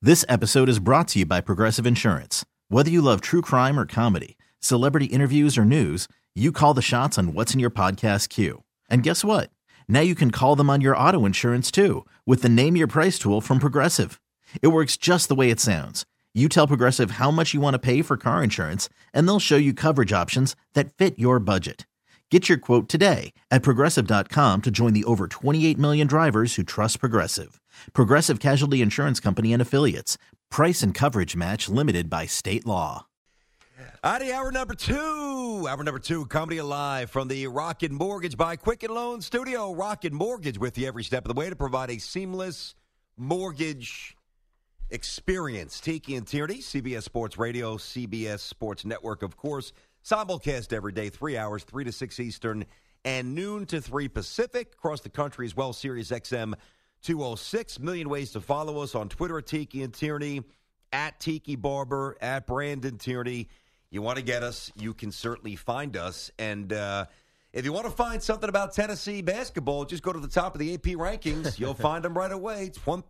This episode is brought to you by Progressive Insurance. Whether you love true crime or comedy, celebrity interviews or news, you call the shots on what's in your podcast queue. And guess what? Now you can call them on your auto insurance too with the Name Your Price tool from Progressive. It works just the way it sounds. You tell Progressive how much you want to pay for car insurance, and they'll show you coverage options that fit your budget. Get your quote today at Progressive.com to join the over 28 million drivers who trust Progressive. Progressive Casualty Insurance Company and Affiliates. Price and coverage match limited by state law. Howdy, hour number two, coming to you live from the Rocket Mortgage by Quicken Loan Studio. Rocket Mortgage with you every step of the way to provide a seamless mortgage experience. Tiki and Tierney, CBS Sports Radio, CBS Sports Network, of course. Simulcast every day, 3 hours, 3 to 6 Eastern, and noon to 3 Pacific. Across the country as well, Sirius XM 206. Million ways to follow us on Twitter at Tiki and Tierney, at Tiki Barber, at Brandon Tierney. You want to get us, you can certainly find us. And if you want to find something about Tennessee basketball, just go to the top of the AP rankings. You'll find them right away.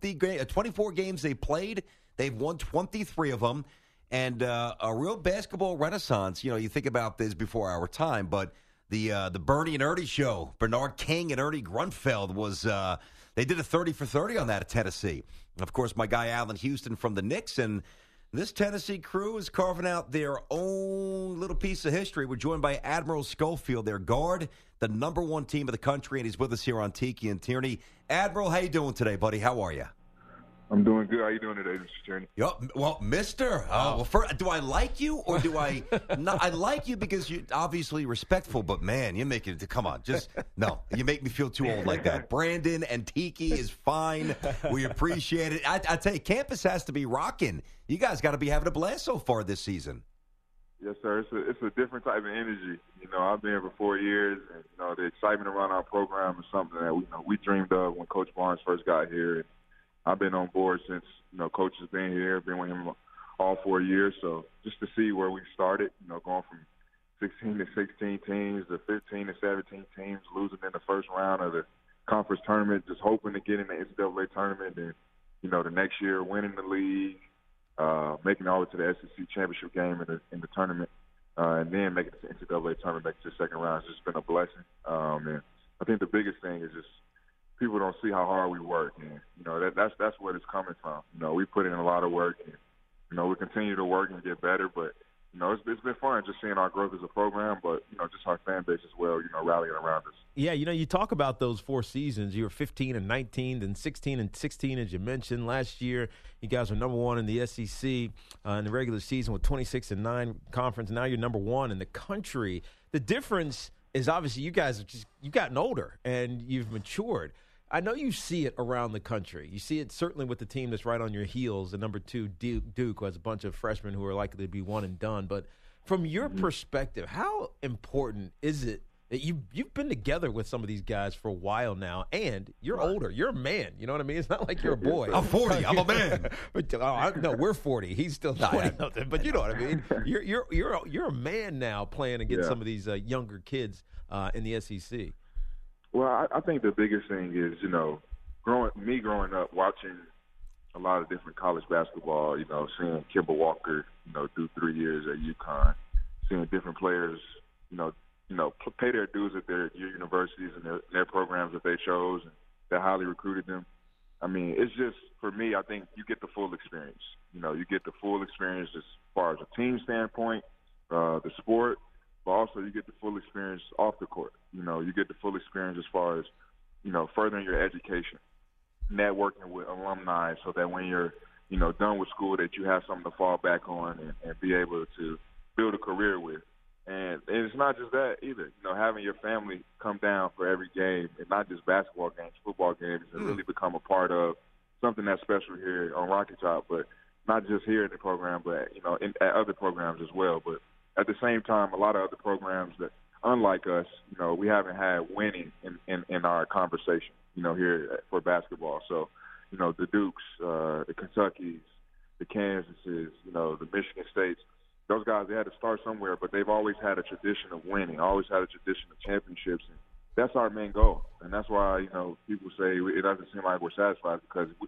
24 games they played. They've won 23 of them. And a real basketball renaissance. You know, you think about this before our time, but the Bernie and Ernie show, Bernard King and Ernie Grunfeld, was they did a 30 for 30 on that at Tennessee. And of course, my guy Allen Houston from the Knicks, and this Tennessee crew is carving out their own little piece of history. We're joined by Admiral Schofield, their guard, the number one team of the country, and he's with us here on Tiki and Tierney. Admiral, how you doing today, buddy? How are you? I'm doing good. How you doing today, Mr. Tierney? Well, mister. Do I like you or do I not? I like you because you're obviously respectful, but, man, you make it – come on. No. You make me feel too old like that. Brandon and Tiki is fine. We appreciate it. I tell you, campus has to be rocking. You guys got to be having a blast so far this season. Yes, sir. It's a different type of energy. You know, I've been here for 4 years, and, you know, the excitement around our program is something that we dreamed of when Coach Barnes first got here. And I've been on board since, you know, Coach has been here, been with him all 4 years. So just to see where we started, you know, going from 16 to 16 teams to 15 to 17 teams, losing in the first round of the conference tournament, just hoping to get in the NCAA tournament, and, you know, the next year winning the league, making it all the way to the SEC championship game in the tournament, and then making it to the NCAA tournament back to the second round. It's just been a blessing. And I think the biggest thing is just people don't see how hard we work, and, you know, that's where it's coming from. You know, we put in a lot of work, and, you know, we continue to work and get better, but, you know, it's been fun just seeing our growth as a program, but, you know, just our fan base as well, you know, rallying around us. Yeah, you know, you talk about those 4 seasons. You were 15 and 19, then 16 and 16, as you mentioned. Last year, you guys were number one in the SEC in the regular season with 26-9 conference. Now you're number one in the country. The difference is obviously you guys you've gotten older and you've matured. I know you see it around the country. You see it certainly with the team that's right on your heels, the number 2 Duke, who has a bunch of freshmen who are likely to be one and done. But from your perspective, how important is it that you've been together with some of these guys for a while now, and you're older. You're a man. You know what I mean? It's not like you're a boy. I'm 40. I'm a man. No, we're 40. He's still 20 something. But you know what I mean? You're a man now playing against some of these younger kids in the SEC. Well, I think the biggest thing is, you know, growing up, watching a lot of different college basketball, you know, seeing Kemba Walker, you know, do 3 years at UConn, seeing different players, you know, pay their dues at their universities and their programs that they chose and that highly recruited them. I mean, it's just, for me, I think you get the full experience. You know, you get the full experience as far as a team standpoint, the sport, but also you get the full experience off the court. You know, you get the full experience as far as, you know, furthering your education, networking with alumni so that when you're, you know, done with school that you have something to fall back on and be able to build a career with. And it's not just that either. You know, having your family come down for every game, and not just basketball games, football games, and really become a part of something that's special here on Rocket Top, but not just here in the program, but, you know, at other programs as well. But at the same time, a lot of other programs that, unlike us, you know, we haven't had winning in our conversation, you know, here for basketball. So, you know, the Dukes, the Kentuckys, the Kansases, you know, the Michigan States, those guys, they had to start somewhere, but they've always had a tradition of winning, always had a tradition of championships. And that's our main goal. And that's why, you know, people say it doesn't seem like we're satisfied, because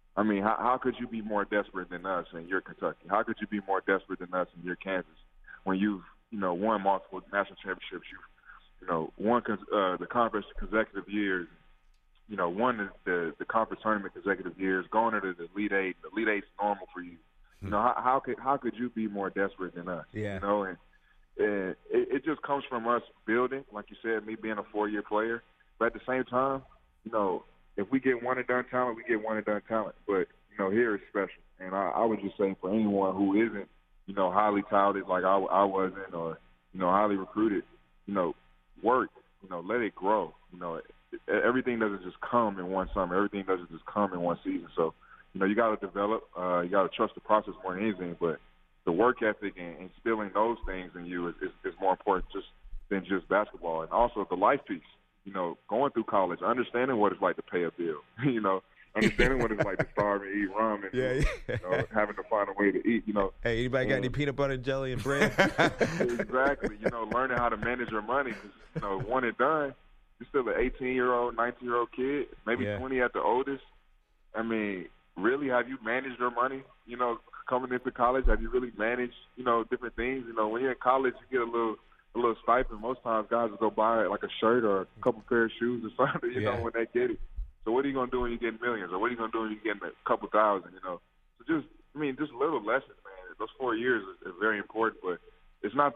I mean, how could you be more desperate than us and you're Kentucky? How could you be more desperate than us and you're Kansas when you've, won multiple national championships? You've, won the conference consecutive years, won the conference tournament consecutive years, going into the Elite Eight. The Elite Eight's normal for you. How could you be more desperate than us? Yeah. And it just comes from us building, like you said, me being a 4-year player. But at the same time, if we get one-and-done talent, we get one-and-done talent. But, here is special. And I would just say for anyone who isn't, highly touted like I wasn't or, highly recruited, work, let it grow. Everything doesn't just come in one summer. Everything doesn't just come in one season. So, you got to develop. You got to trust the process more than anything. But the work ethic and instilling those things in you is more important than just basketball. And also the life piece. Going through college, understanding what it's like to pay a bill, understanding what it's like to starve and eat ramen, having to find a way to eat, Hey, anybody got any peanut butter and jelly and bread? Exactly. Learning how to manage your money because, one and done, you're still an 18-year-old, 19-year-old kid, maybe 20 at the oldest. I mean, really, have you managed your money, coming into college? Have you really managed, different things? When you're in college, you get a little stipend. Most times guys will go buy like a shirt or a couple pair of shoes or something, when they get it. So what are you going to do when you get millions? Or what are you going to do when you get a couple thousand, So just little lessons, man. Those 4 years is very important, but it's not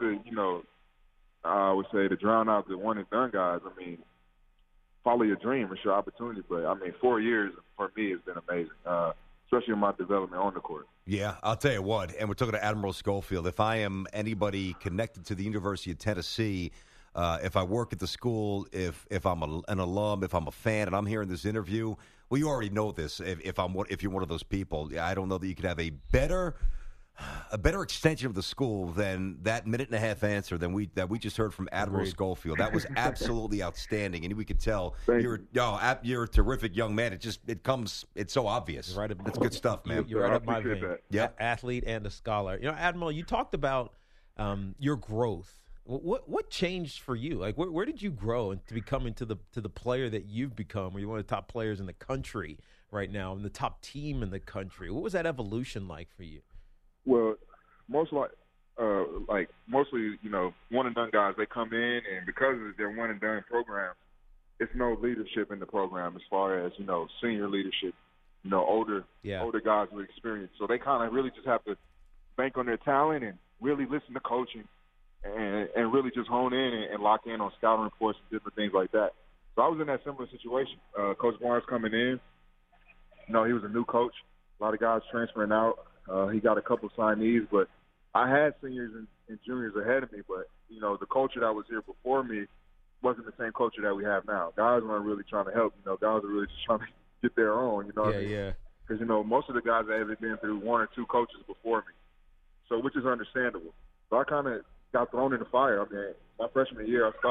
I would say to drown out the one and done guys. I mean, follow your dream. It's your opportunity. But, 4 years for me has been amazing, especially in my development on the court. Yeah, I'll tell you what, and we're talking to Admiral Schofield. If I am anybody connected to the University of Tennessee, if I work at the school, if I'm an alum, if I'm a fan, and I'm hearing this interview, well, you already know this. If you're one of those people, I don't know that you could have a better extension of the school than that minute-and-a-half answer that we just heard from Admiral Schofield. That was absolutely outstanding, and we could tell you're a terrific young man. It's so obvious. That's good stuff, man. You're right up my vein. Yeah, athlete and a scholar. Admiral, you talked about your growth. What changed for you? Like, where did you grow to become into the player that you've become? Where you're one of the top players in the country right now, and the top team in the country. What was that evolution like for you? Well, mostly, one and done guys, they come in, and because of their one and done program, it's no leadership in the program as far as senior leadership, older guys with experience. So they kind of really just have to bank on their talent and really listen to coaching, and really just hone in and lock in on scouting reports and different things like that. So I was in that similar situation. Coach Barnes coming in, he was a new coach. A lot of guys transferring out. He got a couple signees, but I had seniors and juniors ahead of me. But, the culture that was here before me wasn't the same culture that we have now. Guys weren't really trying to help. Guys are really just trying to get their own, Because, most of the guys have been through one or two coaches before me, so which is understandable. So I kind of got thrown in the fire. My freshman year, I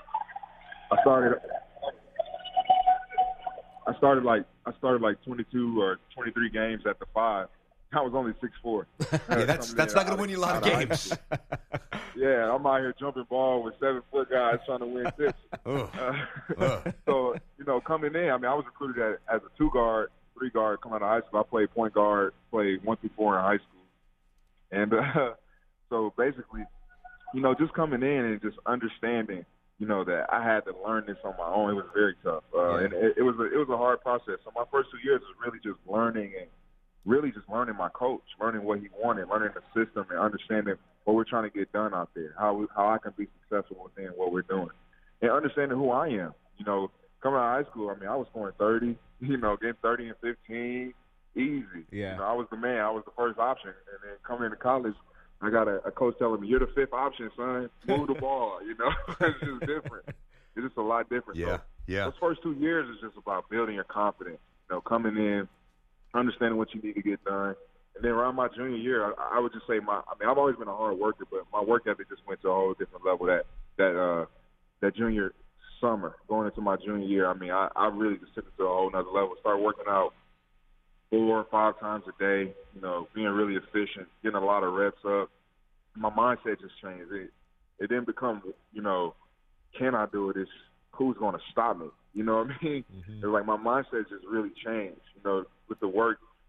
started like 22 or 23 games at the 5. I was only 6'4". Yeah, that's not going to win you a lot of games. Yeah, I'm out here jumping ball with 7-foot guys trying to win tips. So, coming in, I was recruited as a 2-guard, 3-guard coming out of high school. I played point guard, played 1 through 4 in high school. And so basically, just coming in and just understanding, that I had to learn this on my own. It was very tough. And it was a hard process. So my first 2 years was really just learning and really just learning my coach, learning what he wanted, learning the system, and understanding what we're trying to get done out there, how I can be successful within what we're doing, and understanding who I am. Coming out of high school, I was scoring 30, getting 30 and 15, easy. Yeah. I was the man. I was the first option. And then coming into college, I got a coach telling me, "You're the 5th option, son. Move the ball." It's just different. It's just a lot different. Yeah. So Yeah. those first 2 years is just about building your confidence. Coming in, understanding what you need to get done. And then around my junior year, I would just say I've always been a hard worker, but my work ethic just went to a whole different level that junior summer. Going into my junior year, I really just took it to a whole nother level. Started working out 4 or 5 times a day, being really efficient, getting a lot of reps up. My mindset just changed. It didn't become, can I do it? It's who's going to stop me? You know what I mean? Mm-hmm. It's like my mindset just really changed, with the work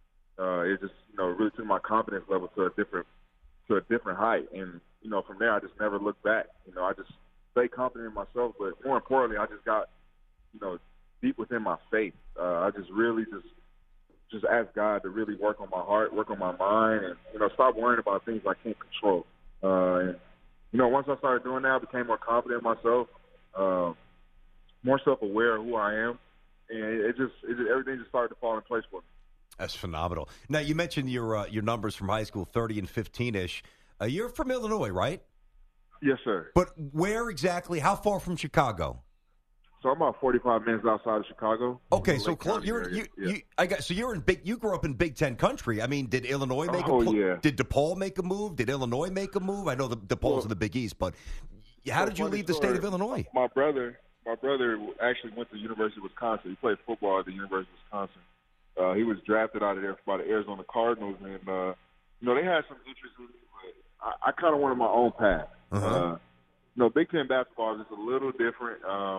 it just, really took my confidence level to a different height. And, from there, I just never looked back. I just stayed confident in myself. But more importantly, I just got, deep within my faith. I just really just asked God to really work on my heart, work on my mind, and, stop worrying about things I can't control. And, once I started doing that, I became more confident in myself, more self-aware of who I am. And everything just started to fall in place for me. That's phenomenal. Now, you mentioned your numbers from high school, 30 and 15-ish. You're from Illinois, right? Yes, sir. But where exactly? How far from Chicago? So I'm about 45 minutes outside of Chicago. Okay, so close. You grew up in Big Ten country. I mean, did Illinois make a move? Yeah. Did DePaul make a move? Did Illinois make a move? I know DePaul's in the Big East, but how did you leave the state of Illinois? My brother actually went to the University of Wisconsin. He played football at the University of Wisconsin. He was drafted out of there by the Arizona Cardinals, and they had some interest in me, but I kind of wanted my own path. Uh-huh. Big Ten basketball is just a little different.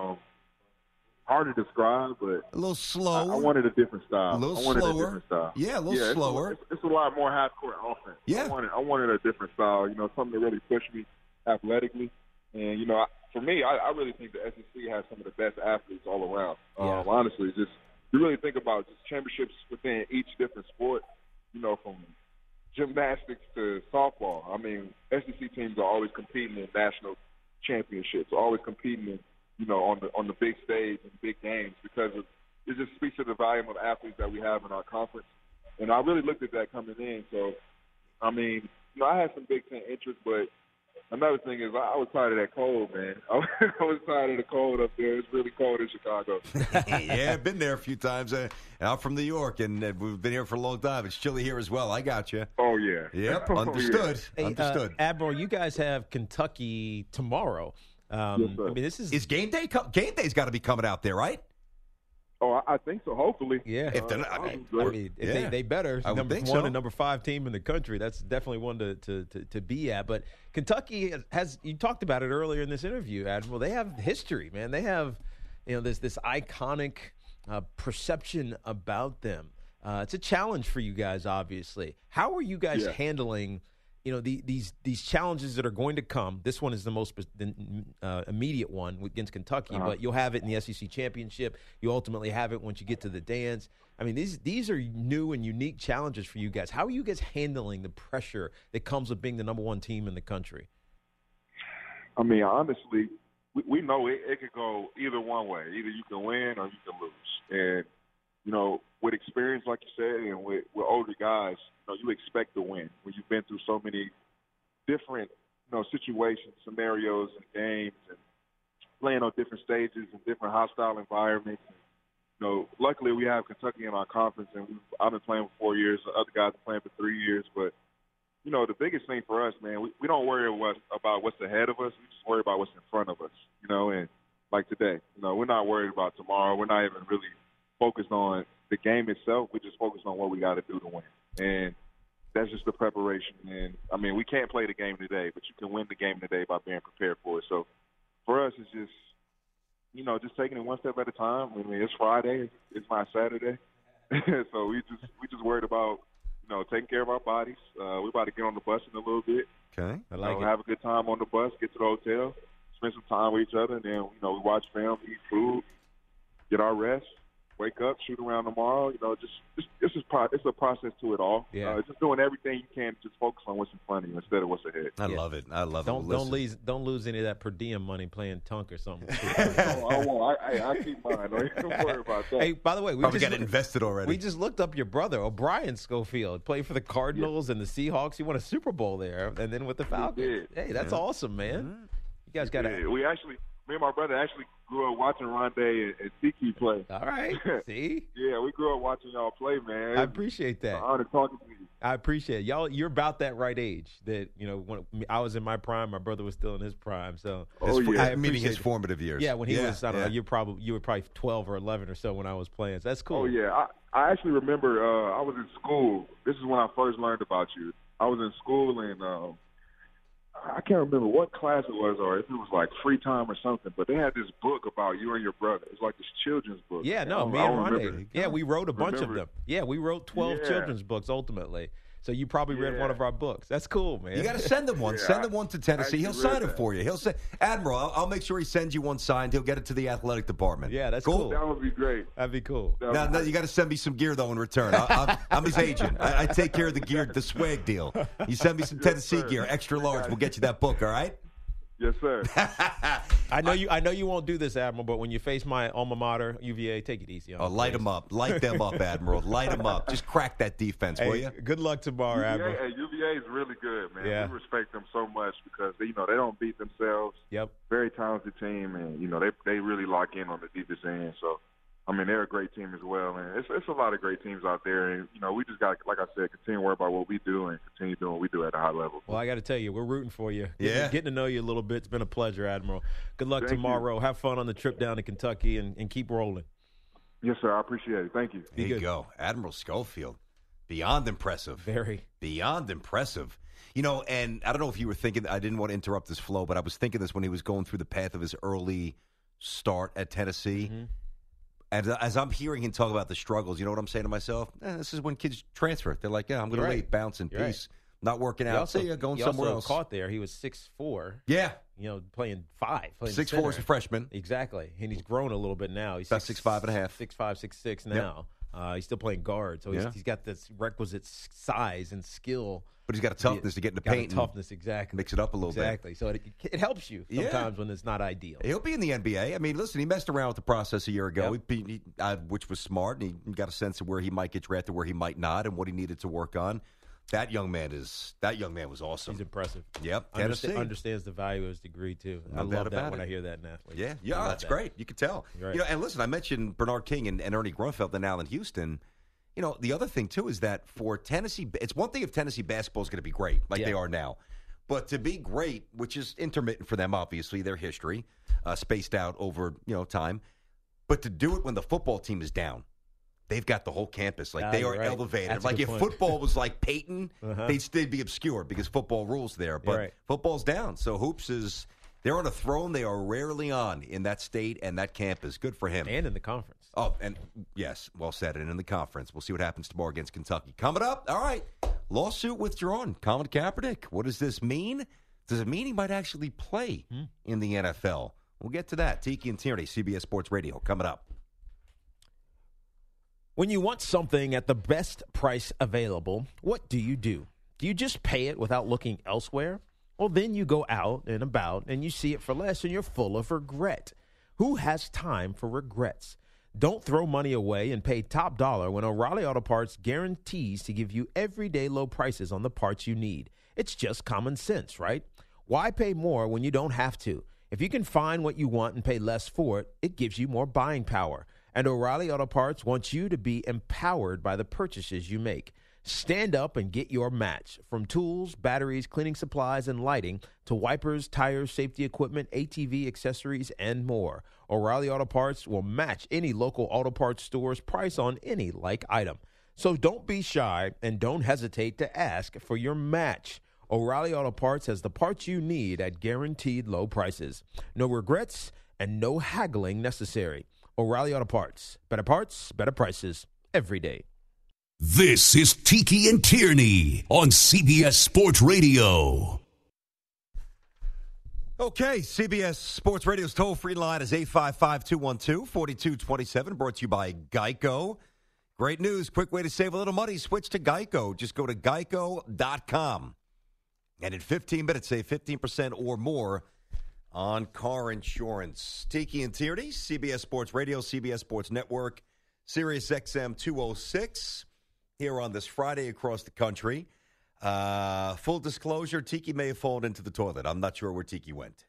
Hard to describe, but a little slow. I wanted a different style. A little slower. Yeah, a little slower. It's a lot more half-court offense. Yeah. I wanted a different style. Something to really push me athletically. And for me, I really think the SEC has some of the best athletes all around. Honestly, just you really think about just championships within each different sport. From gymnastics to softball. I mean, SEC teams are always competing in national championships, always competing in on the big stage and big games, because it just speaks to the volume of athletes that we have in our conference. And I really looked at that coming in. So, I mean, I had some Big Ten interest, but another thing is I was tired of that cold, man. I was tired of the cold up there. It's really cold in Chicago. Yeah, I've been there a few times. I'm from New York, and we've been here for a long time. It's chilly here as well. I got you. Oh, yeah. Yep, understood. Hey, understood. Admiral, you guys have Kentucky tomorrow. Yes, sir. I mean, is game day? Game day's got to be coming out there, right? Oh, I think so. Hopefully, yeah. If they're not, they better. I would number think one so. and number 5 team in the country. That's definitely one to be at. But Kentucky has. You talked about it earlier in this interview, Admiral. They have history, man. They have, this iconic perception about them. It's a challenge for you guys, obviously. How are you guys handling? These challenges that are going to come. This one is the most immediate one against Kentucky, but you'll have it in the SEC championship. You ultimately have it once you get to the dance. I mean, these are new and unique challenges for you guys. How are you guys handling the pressure that comes with being the number 1 team in the country? I mean, honestly, we know it could go either one way. Either you can win or you can lose. And, with experience, like you said, and with older guys, you expect to win when you've been through so many different, situations, scenarios, and games, and playing on different stages and different hostile environments. And, luckily we have Kentucky in our conference, and I've been playing for 4 years. The other guys are playing for 3 years. But, the biggest thing for us, man, we don't worry about what's ahead of us. We just worry about what's in front of us, and like today, we're not worried about tomorrow. We're not even really focused on the game itself. We're just focused on what we got to do to win. And that's just the preparation. And, I mean, we can't play the game today, but you can win the game today by being prepared for it. So, for us, it's just, just taking it one step at a time. I mean, it's Friday. It's not Saturday. So, we just worried about, taking care of our bodies. We're about to get on the bus in a little bit. Okay. I like it. Have a good time on the bus, get to the hotel, spend some time with each other, and then, we watch film, eat food, get our rest. Wake up, shoot around tomorrow. It's a process to it all. Yeah. Just doing everything you can to just focus on what's in front of you instead of what's ahead. I love it. I love it. Don't lose any of that per diem money playing tunk or something. I won't. I keep mine. Don't worry about that. Hey, by the way, we Probably got it invested already. We just looked up your brother, O'Brien Schofield, played for the Cardinals and the Seahawks. He won a Super Bowl there, and then with the Falcons. Hey, that's awesome, man. Mm-hmm. You guys got to. Me and my brother actually grew up watching Rondé and Tiki play. All right. See? Yeah, we grew up watching y'all play, man. I appreciate that. It's an honor talking to you. I appreciate it. Y'all, you're about that right age that, when I was in my prime, my brother was still in his prime. So, meaning his formative years. Yeah, when he was, I don't know, you were probably 12 or 11 or so when I was playing. So that's cool. Oh, yeah. I actually remember I was in school. This is when I first learned about you. I was in school, and I can't remember what class it was or if it was like free time or something, but they had this book about you and your brother. It's like this children's book. Yeah, no, me and Ronde. Yeah, we wrote a bunch of them. Yeah, we wrote 12 children's books ultimately. So you probably read one of our books. That's cool, man. You got to send him one. Send him one to Tennessee. He'll sign it for you. He'll say, Admiral, I'll make sure he sends you one signed. He'll get it to the athletic department. Yeah, that's cool. That would be great. That'd be cool. Now you got to send me some gear, though, in return. I'm his agent. I take care of the gear, the swag deal. You send me some Tennessee gear, extra large. We'll get you that book, all right? Yes, sir. I know you won't do this, Admiral, but when you face my alma mater, UVA, take it easy. Light them up. Light them up, Admiral. Light them up. Just crack that defense, will you? Good luck tomorrow, Admiral. UVA is really good, man. Yeah. We respect them so much because, they don't beat themselves. Yep. Very talented team, and, they really lock in on the deepest end. So, they're a great team as well. And it's a lot of great teams out there. And, we just got, like I said, continue to worry about what we do and continue doing what we do at a high level. Well, I got to tell you, we're rooting for you. Yeah. Getting to know you a little bit. It's been a pleasure, Admiral. Good luck Thank tomorrow. Have fun on the trip down to Kentucky and keep rolling. Yes, sir. I appreciate it. Thank you. There you go. Admiral Schofield. Beyond impressive. Very. Beyond impressive. And I don't know if you were thinking, I didn't want to interrupt this flow, but I was thinking this when he was going through the path of his early start at Tennessee. Mm-hmm. And as I'm hearing him talk about the struggles, you know what I'm saying to myself? This is when kids transfer. They're like, I'm going to wait, bounce in peace. Not working out. Also, going he somewhere also else. Caught there. He was 6'4". Yeah. Playing 5. 6'4" as a freshman. Exactly. And he's grown a little bit now. He's about 6'5" and a half. 6'5", 6'6" now. Yep. He's still playing guard. So he's got this requisite size and skill. But he's got a toughness to get in the paint. Toughness, exactly. Mix it up a little bit. Exactly. So it helps you sometimes when it's not ideal. He'll be in the NBA. I mean, listen, he messed around with the process a year ago, Yep. which was smart, and he got a sense of where he might get drafted, where he might not, and what he needed to work on. That young man was awesome. He's impressive. Yep. Tennessee. Understands the value of his degree, too. I love that when I hear that in athletes. Yeah, that's great. You can tell. Right. And listen, I mentioned Bernard King and Ernie Grunfeld and Allen Houston. The other thing, too, is that for Tennessee, it's one thing if Tennessee basketball is going to be great, like they are now. But to be great, which is intermittent for them, obviously, their history, spaced out over, time. But to do it when the football team is down, they've got the whole campus. Like, they are elevated. That's like, if football was like Peyton, they'd be obscure because football rules there. But football's down. So Hoops they're on a throne they are rarely on in that state and that campus. Good for him. And in the conference. Oh, and yes, well said. And in the conference. We'll see what happens tomorrow against Kentucky. Coming up, all right, lawsuit withdrawn. Colin Kaepernick. What does this mean? Does it mean he might actually play in the NFL? We'll get to that. Tiki and Tierney, CBS Sports Radio, coming up. When you want something at the best price available, what do? Do you just pay it without looking elsewhere? Well, then you go out and about and you see it for less and you're full of regret. Who has time for regrets? Don't throw money away and pay top dollar when O'Reilly Auto Parts guarantees to give you everyday low prices on the parts you need. It's just common sense, right? Why pay more when you don't have to? If you can find what you want and pay less for it, it gives you more buying power. And O'Reilly Auto Parts wants you to be empowered by the purchases you make. Stand up and get your match. From tools, batteries, cleaning supplies, and lighting to wipers, tires, safety equipment, ATV accessories, and more. O'Reilly Auto Parts will match any local auto parts store's price on any like item. So don't be shy and don't hesitate to ask for your match. O'Reilly Auto Parts has the parts you need at guaranteed low prices. No regrets and no haggling necessary. O'Reilly Auto Parts. Better parts, better prices every day. This is Tiki and Tierney on CBS Sports Radio. Okay, CBS Sports Radio's toll-free line is 855-212-4227, brought to you by Geico. Great news, quick way to save a little money. Switch to Geico. Just go to geico.com. And in 15 minutes, save 15% or more on car insurance. Tiki and Tierney, CBS Sports Radio, CBS Sports Network, Sirius XM 206. Here on this Friday across the country. Full disclosure, Tiki may have fallen into the toilet. I'm not sure where Tiki went.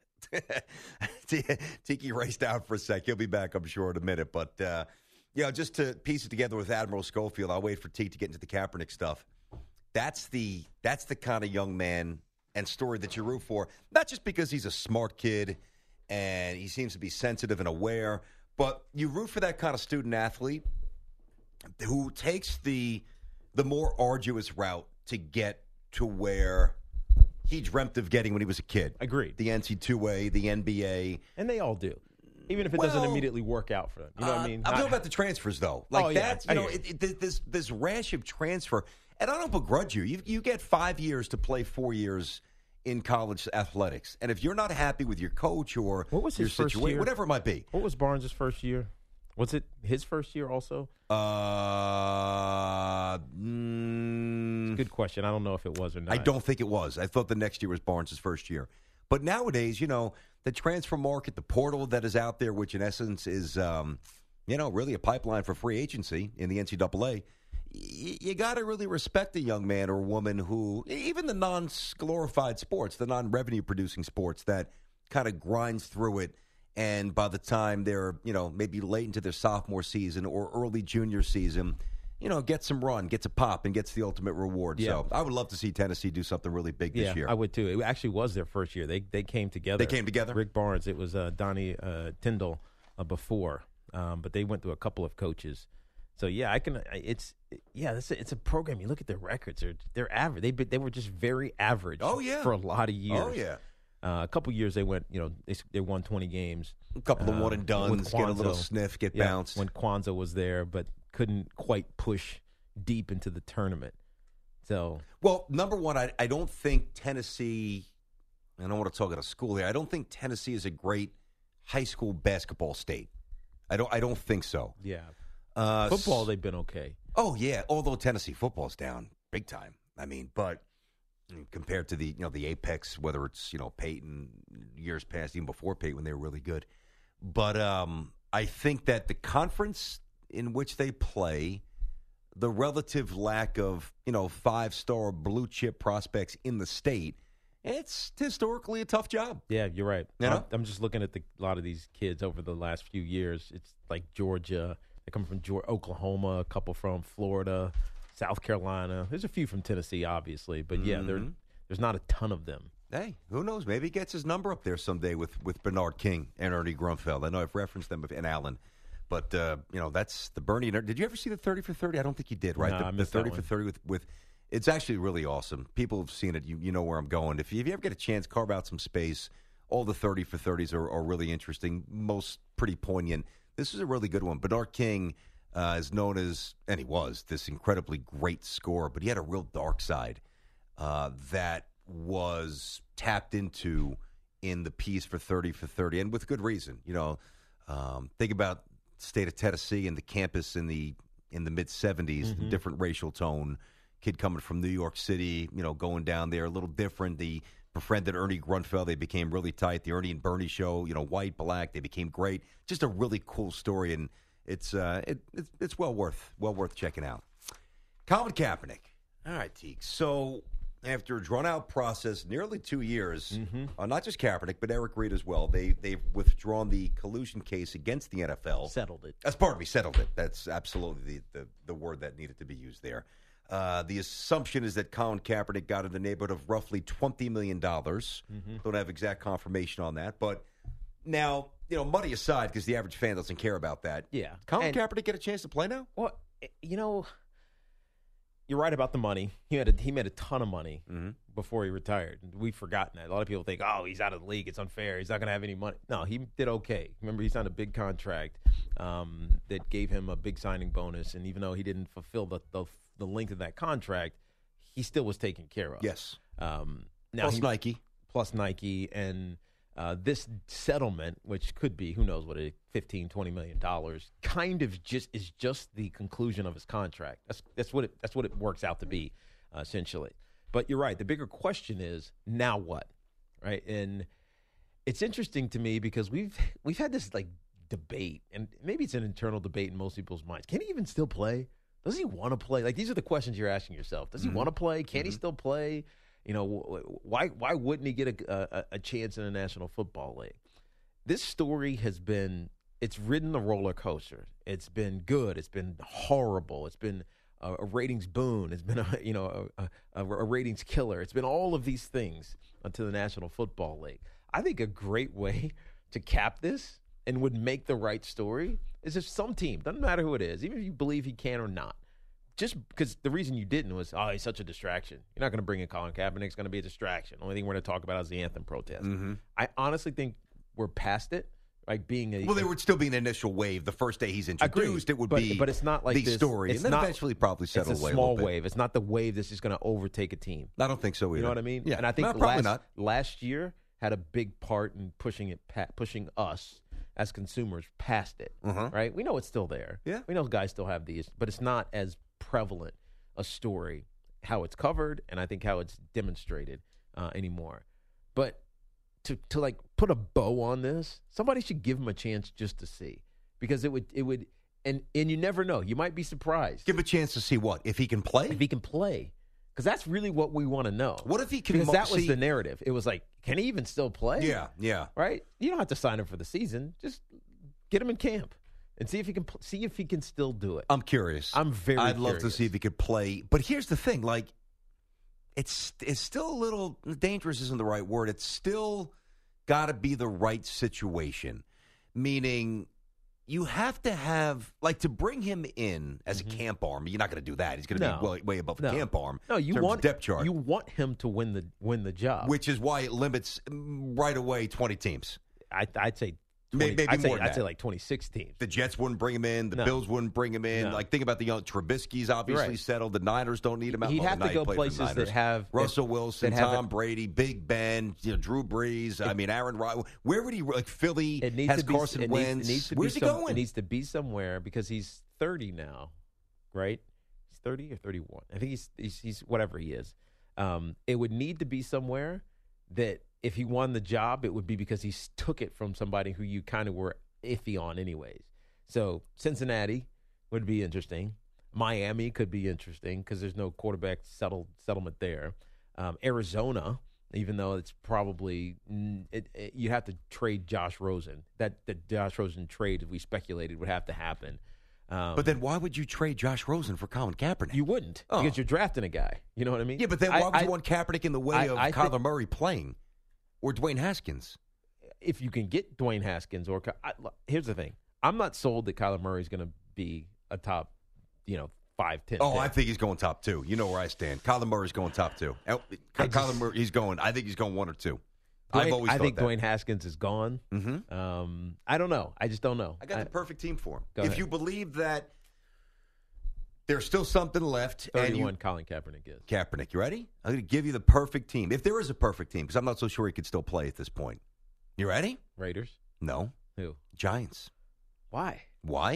Tiki raced out for a sec. He'll be back, I'm sure, in a minute. But, just to piece it together with Admiral Schofield, I'll wait for Tiki to get into the Kaepernick stuff. That's the kind of young man and story that you root for. Not just because he's a smart kid and he seems to be sensitive and aware, but you root for that kind of student athlete who takes the more arduous route to get to where he dreamt of getting when he was a kid. Agreed. The NC2A, the NBA. And they all do. Even if it doesn't immediately work out for them. You know what I mean? I'm talking about the transfers, though. This rash of transfer. And I don't begrudge you. You get 5 years to play 4 years in college athletics. And if you're not happy with your coach or what was your his first year? whatever it might be. What was Barnes' first year? Was it his first year also? It's a good question. I don't know if it was or not. I don't think it was. I thought the next year was Barnes' first year. But nowadays, the transfer market, the portal that is out there, which in essence is, really a pipeline for free agency in the NCAA, you got to really respect a young man or woman who, even the non-glorified sports, the non-revenue-producing sports that kind of grinds through it, and by the time they're, maybe late into their sophomore season or early junior season, gets some run, gets a pop, and gets the ultimate reward. Yeah. So I would love to see Tennessee do something really big this year. I would too. It actually was their first year. They came together. They came together? Rick Barnes. It was Donnie Tyndall before, but they went through a couple of coaches. So yeah, it's a program. You look at their records; they're average. They were just very average. Oh yeah. For a lot of years. Oh yeah. A couple years they went. They won 20 games. A couple of one and dones, get a little sniff, get bounced. When Kwanzaa was there, but couldn't quite push deep into the tournament. So, well, number one, I don't think Tennessee. I don't want to talk out of school here. I don't think Tennessee is a great high school basketball state. I don't think so. Yeah. Football, they've been okay. Oh yeah, although Tennessee football's down big time. I mean, but compared to the the Apex, whether it's Peyton years past, even before Peyton when they were really good. But I think that the conference in which they play, the relative lack of 5-star blue chip prospects in the state, it's historically a tough job. Yeah, you're right. I'm just looking at a lot of these kids over the last few years. It's like Georgia. They come from Oklahoma, a couple from Florida, South Carolina. There's a few from Tennessee, obviously. But, yeah, there's not a ton of them. Hey, who knows? Maybe he gets his number up there someday with Bernard King and Ernie Grunfeld. I know I've referenced them and Allen. But, that's the Bernie. Did you ever see the 30 for 30? I don't think you did, right? No, the 30 for 30 with it's actually really awesome. People have seen it. You know where I'm going. If you ever get a chance, carve out some space. All the 30 for 30s are really interesting, most pretty poignant. This is a really good one. Bernard King is known as, and he was, this incredibly great scorer, but he had a real dark side that was tapped into in the piece for 30 for 30, and with good reason. Think about the state of Tennessee and the campus in the mid-'70s, different racial tone. Kid coming from New York City, going down there, a little different. The befriended Ernie Grunfeld, they became really tight. The Ernie and Bernie show, white, black, they became great. Just a really cool story, and it's well worth checking out. Colin Kaepernick. All right, Teague. So after a drawn-out process, nearly 2 years, not just Kaepernick, but Eric Reid as well, they've withdrawn the collusion case against the NFL. Settled it. Settled it. That's absolutely the word that needed to be used there. The assumption is that Colin Kaepernick got in the neighborhood of roughly $20 million. Don't have exact confirmation on that. But now, money aside, because the average fan doesn't care about that. Yeah. Colin Kaepernick get a chance to play now? Well, you're right about the money. He made a ton of money before he retired. We've forgotten that. A lot of people think, oh, he's out of the league. It's unfair. He's not going to have any money. No, he did okay. Remember, he signed a big contract that gave him a big signing bonus. And even though he didn't fulfill the length of that contract, he still was taken care of. Yes. Now plus Nike, and this settlement, which could be, who knows what it is, $15-20 million, kind of is just the conclusion of his contract. That's what it works out to be, essentially. But you're right. The bigger question is, now what, right? And it's interesting to me because we've had this debate, and maybe it's an internal debate in most people's minds. Can he even still play? Does he want to play? These are the questions you're asking yourself. Does he want to play? Can he still play? Why wouldn't he get a chance in the National Football League? This story it's ridden the roller coaster. It's been good. It's been horrible. It's been a ratings boon. It's been a ratings killer. It's been all of these things until the National Football League. I think a great way to cap this and would make the right story is if some team, doesn't matter who it is, even if you believe he can or not, just because the reason you didn't was, he's such a distraction. You're not going to bring in Colin Kaepernick. It's going to be a distraction. The only thing we're going to talk about is the anthem protest. Mm-hmm. I honestly think we're past it. Like being a well, there would still be an initial wave. The first day he's introduced, it would be but it's not like the this, story, and then eventually probably settle away. It's a away small little wave. It's not the wave that's just going to overtake a team. I don't think so either. You know what I mean? Yeah, and I think probably last year had a big part in pushing us as consumers past it. Right? We know it's still there. Yeah, we know guys still have these, but it's not as prevalent a story how it's covered, and I think how it's demonstrated anymore. But to like put a bow on this, somebody should give him a chance just to see, because it would and you never know. You might be surprised. Give him a chance to see what if he can play. If he can play, because that's really what we want to know. What if he can? Because that was the narrative. It was like, can he even still play? Yeah. Right. You don't have to sign him for the season. Just get him in camp and see if he can still do it. I'm curious. I'd love to see if he could play. But here's the thing, like. It's still a little dangerous isn't the right word. It's still got to be the right situation, meaning you have to have to bring him in as a camp arm. You're not going to do that. He's going to be way above a camp arm. No, you want depth chart. You want him to win the job, which is why it limits right away 20 teams. I'd say. Maybe I'd more say like 26 teams. The Jets wouldn't bring him in. The Bills wouldn't bring him in. Like, think about the young Trubisky's obviously settled. The Niners don't need him out. He'd have to go places that have Russell Wilson, Tom Brady, Big Ben, Drew Brees. Aaron Rodgers. Where would he Philly? It needs has to be, Carson Wentz. Where's he going? It needs to be somewhere because he's 30 now, right? He's 30 or 31. I think he's whatever he is. It would need to be somewhere that. If he won the job, it would be because he took it from somebody who you kind of were iffy on anyways. So Cincinnati would be interesting. Miami could be interesting because there's no quarterback settlement there. Arizona, even though it's probably you have to trade Josh Rosen. That Josh Rosen trade, we speculated, would have to happen. But then why would you trade Josh Rosen for Colin Kaepernick? You wouldn't because you're drafting a guy. You know what I mean? Yeah, but then why would you want Kaepernick in the way of Kyler Murray playing? Or Dwayne Haskins. If you can get Dwayne Haskins, here's the thing: I'm not sold that Kyler Murray is going to be a top, 5, 10. Oh, I think he's going top 2. You know where I stand. Kyler Murray's going top 2. Kyler Murray, he's going. I think he's going 1 or 2. I've always thought that. Dwayne Haskins is gone. Mm-hmm. I don't know. I just don't know. I got the perfect team for him. Go ahead. You believe that there's still something left. 31 Colin Kaepernick is. Kaepernick, you ready? I'm going to give you the perfect team. If there is a perfect team, because I'm not so sure he could still play at this point. You ready? Raiders? No. Who? Giants. Why?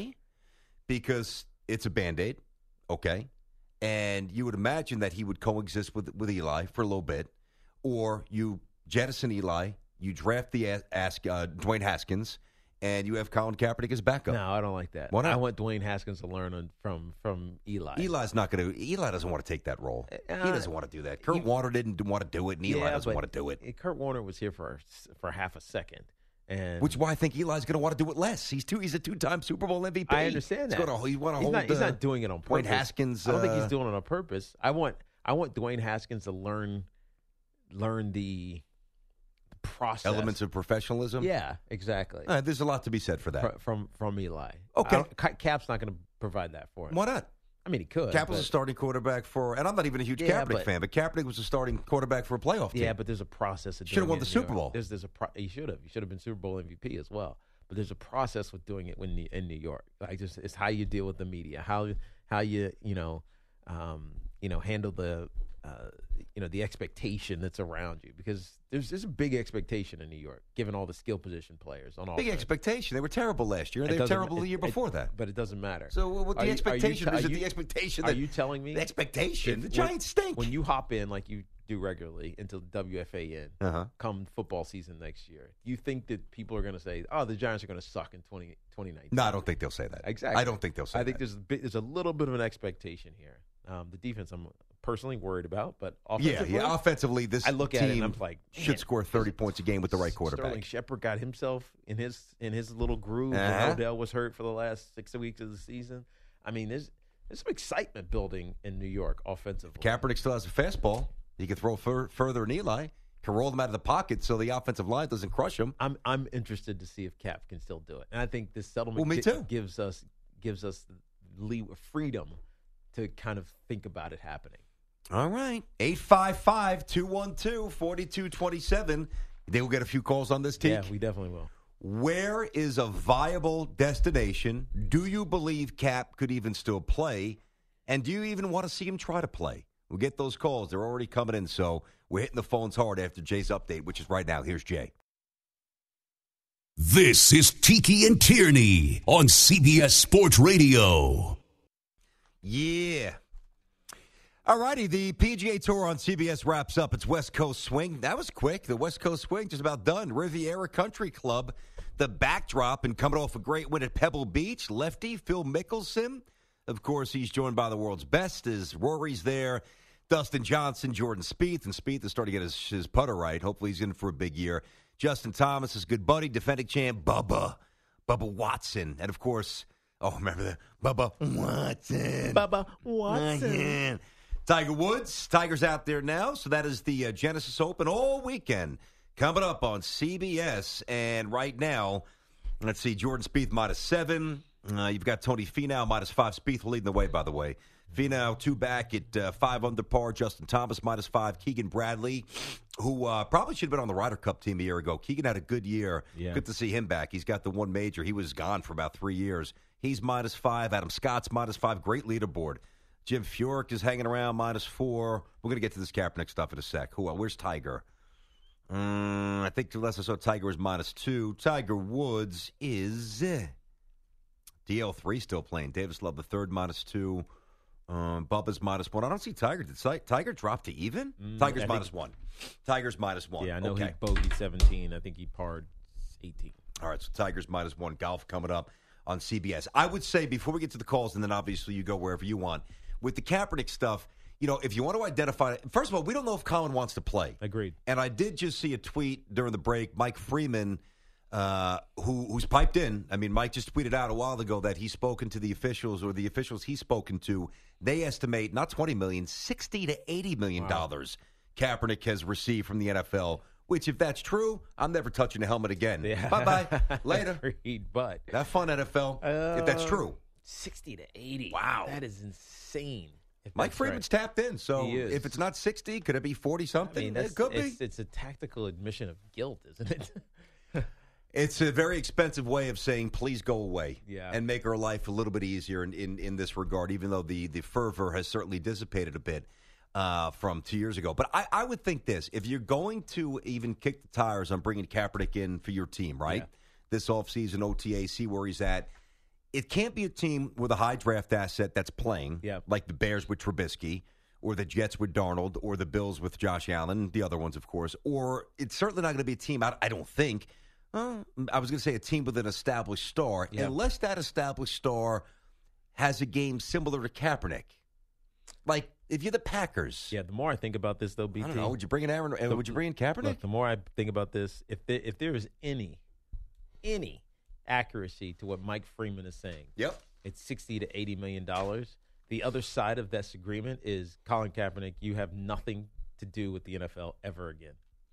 Because it's a Band-Aid, okay? And you would imagine that he would coexist with Eli for a little bit. Or you jettison Eli, you draft the Dwayne Haskins, and you have Colin Kaepernick as backup. No, I don't like that. Why not? I want Dwayne Haskins to learn from Eli. Eli's not going to. Eli doesn't want to take that role. He doesn't want to do that. Kurt Warner didn't want to do it, and Eli doesn't want to do it. Kurt Warner was here for half a second, and which is why I think Eli's going to want to do it less. He's a 2-time Super Bowl MVP. I understand that. He's not doing it on purpose. Dwayne Haskins. I don't think he's doing it on purpose. I want Dwayne Haskins to learn the process. Elements of professionalism? Yeah, exactly. There's a lot to be said for that. From Eli. Okay. Cap's not going to provide that for him. Why not? I mean, he could. Cap was a starting quarterback and I'm not even a huge Kaepernick fan, but Kaepernick was a starting quarterback for a playoff team. Yeah, but there's a process of doing it. Should have won the Super Bowl. He should have. He should have been Super Bowl MVP as well. But there's a process with doing it in New York. It's how you deal with the media, how you handle the expectation that's around you, because there's a big expectation in New York, given all the skill position players on all. Big expectation. They were terrible last year. They were terrible the year before that. But it doesn't matter. So what the expectation is? The expectation. Are you telling me the expectation? The Giants stink. When you hop in like you do regularly into WFAN, come football season next year, you think that people are going to say, "Oh, the Giants are going to suck in 2019"? No, I don't think they'll say that. Exactly. I don't think they'll say that. I think there's a little bit of an expectation here. The defense, I'm personally worried about, but offensively, offensively, this I look team at it and I'm like, should score 30 points a game with the right quarterback. Sterling Shepard got himself in his little groove. Odell was hurt for the last 6 weeks of the season. I mean, there's some excitement building in New York offensively. Kaepernick still has a fastball. He can throw further than Eli. Can roll them out of the pocket so the offensive line doesn't crush him. I'm interested to see if Cap can still do it, and I think this settlement me too. gives us freedom to kind of think about it happening. All right. 855-212-4227. They will get a few calls on this, Teak. Yeah, we definitely will. Where is a viable destination? Do you believe Cap could even still play? And do you even want to see him try to play? We'll get those calls. They're already coming in, so we're hitting the phones hard after Jay's update, which is right now. Here's Jay. This is Tiki and Tierney on CBS Sports Radio. Yeah. All righty, the PGA Tour on CBS wraps up its West Coast Swing. That was quick. The West Coast Swing just about done. Riviera Country Club, the backdrop, and coming off a great win at Pebble Beach, lefty Phil Mickelson. Of course, he's joined by the world's best as Rory's there. Dustin Johnson, Jordan Spieth, and Spieth is starting to get his putter right. Hopefully he's in for a big year. Justin Thomas, his good buddy, defending champ, Bubba Watson. And, of course, remember that? Bubba Watson. Tiger Woods. Tiger's out there now, so that is the Genesis Open all weekend coming up on CBS. And right now, let's see, Jordan Spieth -7. You've got Tony Finau -5. Spieth leading the way, by the way. Finau 2 back at 5 under par. Justin Thomas -5. Keegan Bradley, who probably should have been on the Ryder Cup team a year ago. Keegan had a good year. Yeah. Good to see him back. He's got the one major. He was gone for about 3 years. He's -5. Adam Scott's -5. Great leaderboard. Jim Furyk is hanging around -4. We're going to get to this Kaepernick stuff in a sec. Where's Tiger? I think unless I saw Tiger was -2. Tiger Woods is DL3 still playing. Davis Love the third -2. Bubba's -1. I don't see Tiger. Did Tiger drop to even? Tiger's -1. Tiger's -1. Yeah, I know okay. he bogeyed 17. I think he parred 18. All right, so Tiger's -1. Golf coming up on CBS. I would say before we get to the calls, and then obviously you go wherever you want, with the Kaepernick stuff, if you want to identify it, first of all, we don't know if Colin wants to play. Agreed. And I did just see a tweet during the break. Mike Freeman, who's piped in. I mean, Mike just tweeted out a while ago that he's spoken to the officials, or the officials he's spoken to. They estimate not $20 million, $60 to $80 million Kaepernick has received from the NFL. Which, if that's true, I'm never touching a helmet again. Yeah. Bye-bye. Later. Agreed, but have fun, NFL. If that's true. 60 to 80. Wow. That is insane. Mike Freeman's tapped in, so if it's not 60, could it be 40-something? It could be. It's a tactical admission of guilt, isn't it? It's a very expensive way of saying, please go away and make our life a little bit easier in this regard, even though the fervor has certainly dissipated a bit from 2 years ago. But I would think this. If you're going to even kick the tires on bringing Kaepernick in for your team, right, this offseason, OTA, see where he's at, it can't be a team with a high draft asset that's playing, like the Bears with Trubisky, or the Jets with Darnold, or the Bills with Josh Allen, the other ones, of course. Or it's certainly not going to be a team, I don't think. I was going to say a team with an established star, unless that established star has a game similar to Kaepernick. Like, if you're the Packers. Yeah, the more I think about this, though, BT. I don't know. Would you bring in Aaron? Would you bring in Kaepernick? Look, the more I think about this, if there is any accuracy to what Mike Freeman is saying, it's $60 to $80 million. The other side of this agreement is Colin Kaepernick, you have nothing to do with the NFL ever again.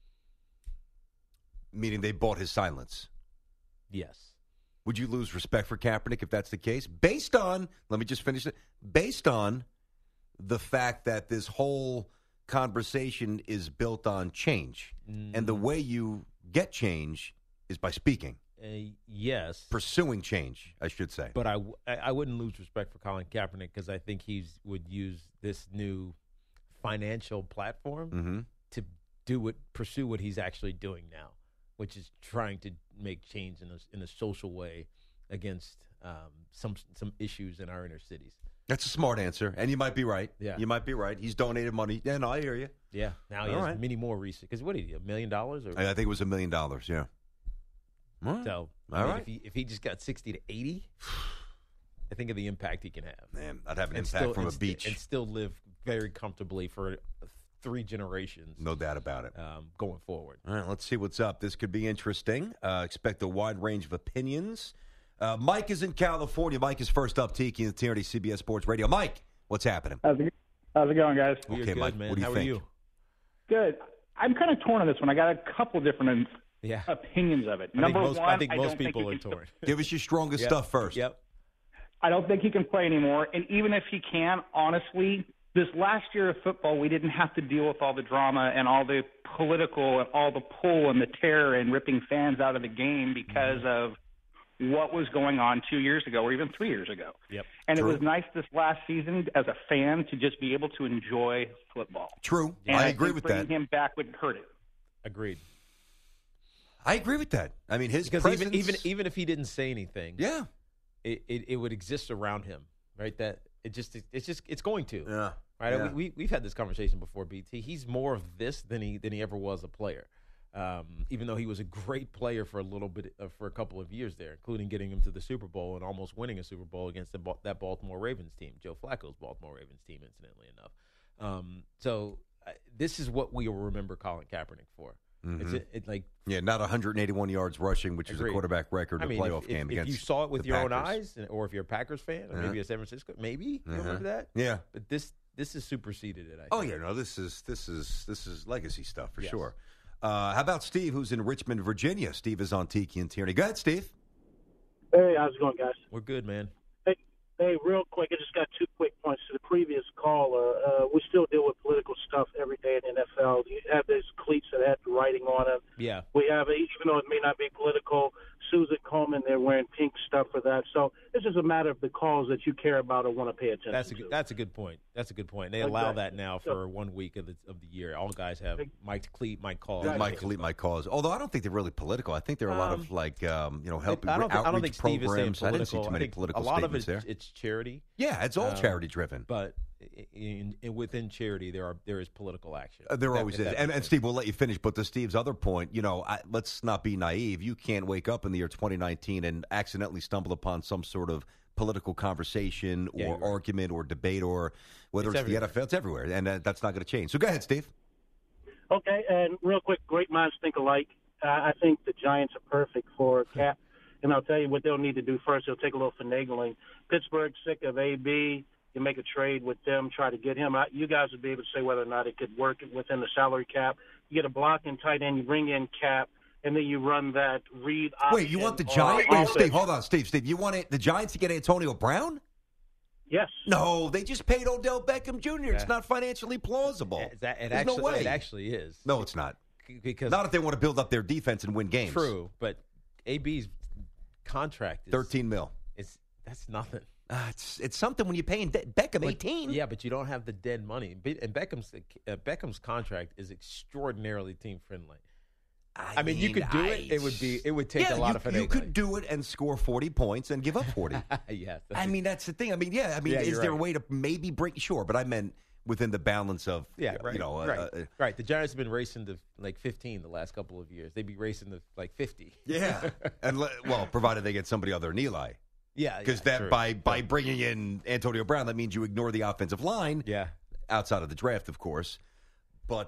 Meaning they bought his silence. Yes. Would you lose respect for Kaepernick if that's the case? Based on, let me just finish it, based on the fact that this whole conversation is built on change. And the way you get change is by speaking. Yes. Pursuing change, I should say. But I wouldn't lose respect for Colin Kaepernick because I think he would use this new financial platform to pursue what he's actually doing now, which is trying to make change in a social way against some issues in our inner cities. That's a smart answer, and you might be right. Yeah, you might be right. He's donated money. Yeah, no, I hear you. Yeah, now he has many more recent. Because what did he do, $1 million? Or? I think it was $1 million. Yeah. So, if he just got 60 to 80, I think of the impact he can have. Man, I'd have an impact from a beach and still live very comfortably for 3 generations. No doubt about it. Going forward. All right, let's see what's up. This could be interesting. Expect a wide range of opinions. Mike is in California. Mike is first up. Tiki and Tierney, CBS Sports Radio. Mike, what's happening? How's it going, guys? Okay, good, Mike. Man. What do you How think? are you? Good. I'm kind of torn on this one. I got a couple different opinions of it. I think most people are torn. Give us your strongest stuff first. Yep. I don't think he can play anymore. And even if he can, honestly, this last year of football, we didn't have to deal with all the drama and all the political and all the pull and the terror and ripping fans out of the game because of what was going on 2 years ago or even 3 years ago. Yep. And True. it was nice this last season as a fan to just be able to enjoy football. True. And I agree think with bringing that. him back would hurt it. Agreed. I agree with that. I mean, his Because presence. even if he didn't say anything, Yeah. it would exist around him, right? That it's going to. Yeah. Right. Yeah. We've had this conversation before, BT. He's more of this than he ever was a player. Even though he was a great player for a little bit for a couple of years there, including getting him to the Super Bowl and almost winning a Super Bowl against that Baltimore Ravens team, Joe Flacco's Baltimore Ravens team, incidentally enough. So this is what we will remember Colin Kaepernick for. Mm-hmm. It's like Not 181 yards rushing, which is a Agreed. quarterback record in a playoff if, game if against you saw it with the your own Packers. eyes, or if you're a Packers fan, or maybe a San Francisco, maybe you remember that. Yeah. But this has superseded it. I think. Oh yeah, no, this is legacy stuff for Yes. sure. How about Steve, who's in Richmond, Virginia? Steve is on Tiki and Tierney. Go ahead, Steve. Hey, how's it going, guys? We're good, man. Hey, real quick, I just got 2 quick points to the previous caller. We still deal with political stuff every day in the NFL. You have these cleats that have the writing on them. Yeah. We have, even though it may not be political, Susan Coleman, they're wearing pink stuff for that. So it's just a matter of the calls that you care about or want to pay attention to. That's a good point. That's a good point. They allow that now for 1 week of the year. All guys have Mike Cleat, Mike Call. Mike Cleat, Mike Cause. Although I don't think they're really political. I think there are a lot of helping I don't outreach think Steve is saying programs. political. I didn't see too I many think political a lot statements of there. it's charity. Yeah, it's all charity driven. But within charity, there is political action. There always is. And Steve, we'll let you finish. But to Steve's other point, let's not be naive. You can't wake up in the year 2019 and accidentally stumble upon some sort of political conversation or argument or debate or whether it's the NFL. It's everywhere. And that's not going to change. So go ahead, Steve. Okay, and real quick, great minds think alike. I think the Giants are perfect for Cap. And I'll tell you what they'll need to do first. They'll take a little finagling. Pittsburgh's sick of AB. You make a trade with them, try to get him out. You guys would be able to say whether or not it could work within the salary cap. You get a blocking tight end, you bring in Cap, and then you run that read option. Wait, you want the Giants? Wait, Steve, hold on. Steve, you want the Giants to get Antonio Brown? Yes. No, they just paid Odell Beckham Jr. It's not financially plausible. There's no way. It actually is. No, it's not. Because not if they want to build up their defense and win games. True, but AB's contract is $13 million. That's nothing. It's something when you're paying Beckham 18. Yeah, but you don't have the dead money. And Beckham's contract is extraordinarily team friendly. I mean, you could do it. It would take a lot of finagling. You could do it and score 40 points and give up 40. Yes. That's the thing. Is there a way to maybe break? Sure, but I meant within the balance of right. The Giants have been racing to like 15 the last couple of years. They'd be racing to like 50. Yeah, and provided they get somebody other than Eli. Yeah, because by bringing in Antonio Brown, that means you ignore the offensive line. Yeah, outside of the draft, of course. But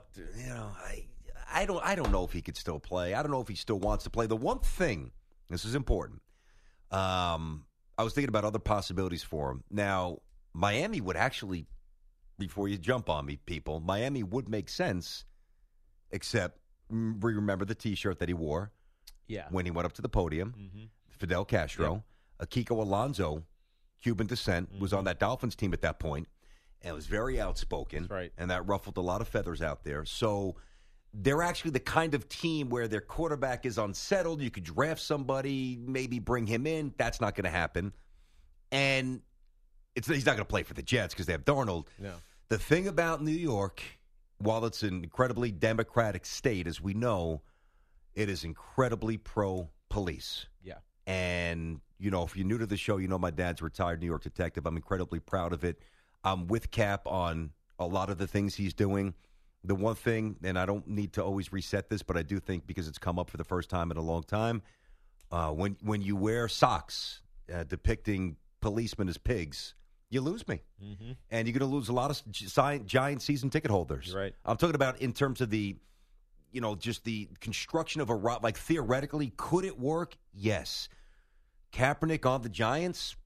I don't know if he could still play. I don't know if he still wants to play. The one thing, this is important. I was thinking about other possibilities for him. Now, Miami would actually, before you jump on me, people, Miami would make sense, except remember the T-shirt that he wore. Yeah, when he went up to the podium, Fidel Castro. Yeah. Kiko Alonso, Cuban descent, was on that Dolphins team at that point, and was very outspoken. That's right. And that ruffled a lot of feathers out there. So they're actually the kind of team where their quarterback is unsettled. You could draft somebody, maybe bring him in. That's not going to happen. And he's not going to play for the Jets because they have Darnold. No. The thing about New York, while it's an incredibly democratic state, as we know, it is incredibly pro-police. Yeah. And, if you're new to the show, my dad's a retired New York detective. I'm incredibly proud of it. I'm with Cap on a lot of the things he's doing. The one thing, and I don't need to always reset this, but I do think because it's come up for the first time in a long time, when you wear socks depicting policemen as pigs, you lose me. Mm-hmm. And you're going to lose a lot of Giant season ticket holders. You're right. I'm talking about in terms of the, just the construction of a route. Like, theoretically, could it work? Yes. Kaepernick on the Giants,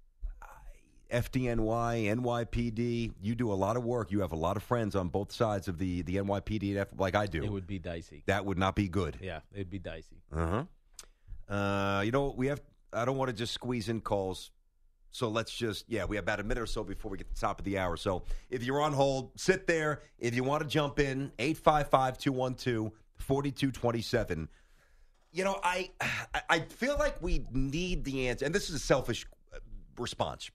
FDNY, NYPD, you do a lot of work. You have a lot of friends on both sides of the NYPD, like I do. It would be dicey. That would not be good. Yeah, it would be dicey. I don't want to just squeeze in calls So let's just, we have about a minute or so before we get to the top of the hour. So if you're on hold, sit there. If you want to jump in, 855-212-4227. You know, I feel like we need the answer, and this is a selfish response.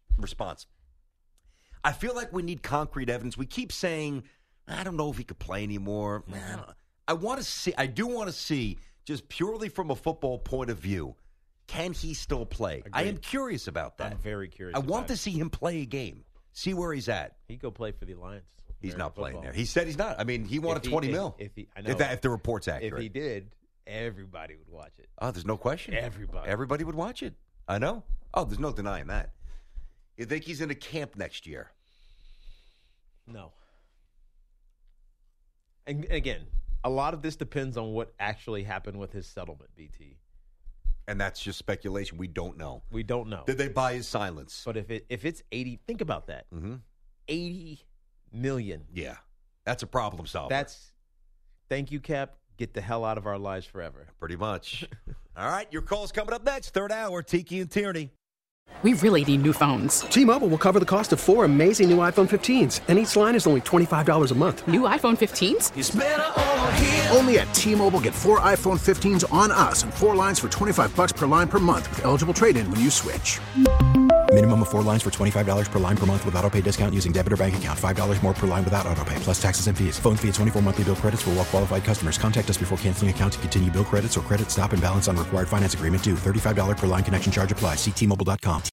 I feel like we need concrete evidence. We keep saying, I don't know if he could play anymore. I do want to see, just purely from a football point of view, can he still play? Agreed. I am curious about that. I'm very curious. I want to see him play a game, see where he's at. He'd go play for the Alliance. He's not playing there. He said he's not. I mean, he wanted $20 million. If the report's accurate. If he did, everybody would watch it. Oh, there's no question. Everybody would watch it. I know. Oh, there's no denying that. You think he's in a camp next year? No. And again, a lot of this depends on what actually happened with his settlement, BT. And that's just speculation. We don't know. We don't know. Did they buy his silence? But if it's 80, think about that. Mm-hmm. $80 million. Yeah. That's a problem solver. Thank you, Cap. Get the hell out of our lives forever. Pretty much. All right, your call's coming up next. Third hour, Tiki and Tierney. We really need new phones. T-Mobile will cover the cost of 4 amazing new iPhone 15s, and each line is only $25 a month. New iPhone 15s? It's better over here. Only at T-Mobile, get 4 iPhone 15s on us and 4 lines for $25 per line per month with eligible trade-in when you switch. Minimum of 4 lines for $25 per line per month with autopay discount using debit or bank account. $5 more per line without autopay, plus taxes and fees. Phone fee at 24 monthly bill credits for well-qualified customers. Contact us before canceling account to continue bill credits or credit stop and balance on required finance agreement due. $35 per line connection charge applies. See T-Mobile.com.